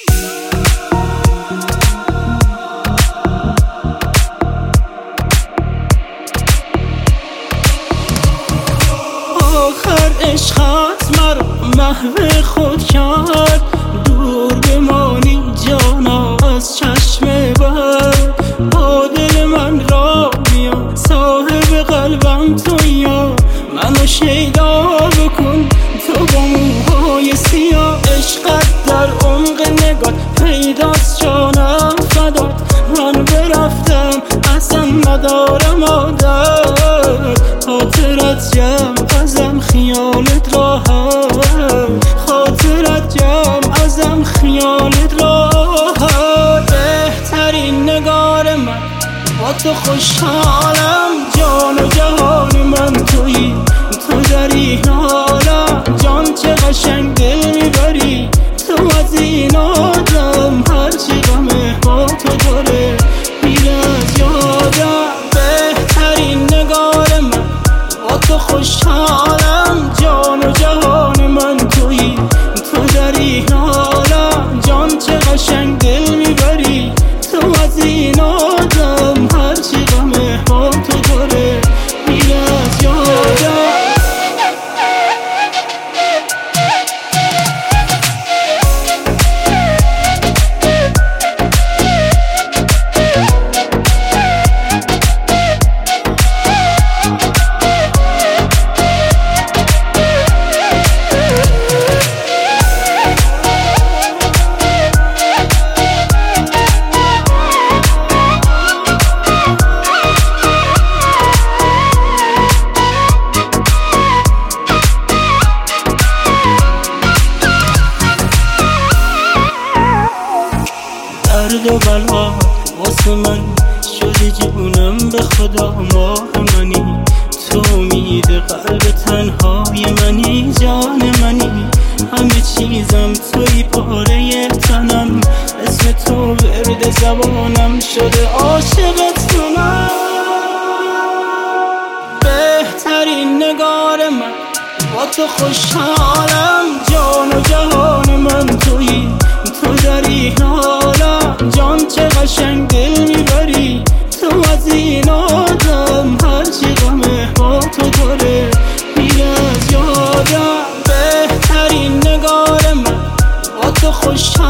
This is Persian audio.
آخر عشقت مرا محو خود کرد، دور بمانی جانا از چشم بد. با دل من را بیا صاحب قلبم تو، یا منو شیدا بکن تو با موهای سیاه. عشقت در عمق نگات پیداست جانم فدات، من برفتم اصلا ندارم عادت. خاطرت جمع ازم خیالت راحت، خاطرت جمع ازم خیالت راحت. بهترین نگار من با تو خوشحالم، جان و جهان من تویی، تو در این حالم. جان چه قشنگ دل میبری تو از این آدم، هرچی غمه با تو داره میره از یادم. بهترین نگار من با تو خوشحالم، جان و جهان من تویی، تو در این حالم. جان چه قشنگ دل میبری تو از این آدم، هرچی غمه با تو داره میره از یادم. درد و بلا واسه من شدی جونم، به خدا ماه منی، تو امید قلب تنهای منی، جان منی. همه چیزم توی پاره تنم، اسم تو ورد زبانم شده، عاشقت منم. بهترین نگار من با تو خوشحالم، جان و جهان من تویی، تو در این حالم. جان چه قشنگ دل میبری تو از این آدم، هرچی غمه با تو داره میره از یادم. بهترین نگار من با تو خوشحالم.